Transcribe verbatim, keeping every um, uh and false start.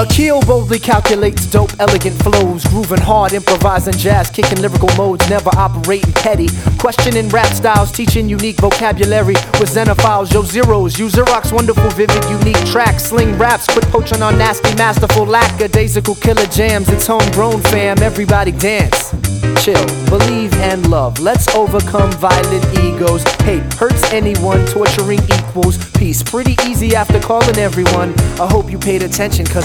Akil boldly calculates dope, elegant flows, grooving hard, improvising jazz, kicking lyrical modes, never operating petty, questioning rap styles, teaching unique vocabulary with xenophiles, yo zeros, use Xerox, wonderful, vivid, unique tracks, sling raps, quit poaching on nasty, masterful, lackadaisical killer jams. It's homegrown, fam, everybody dance. Chill, believe and love. Let's overcome violent egos. Hate hurts anyone, torturing equals peace. Pretty easy after calling everyone. I hope you paid attention, cause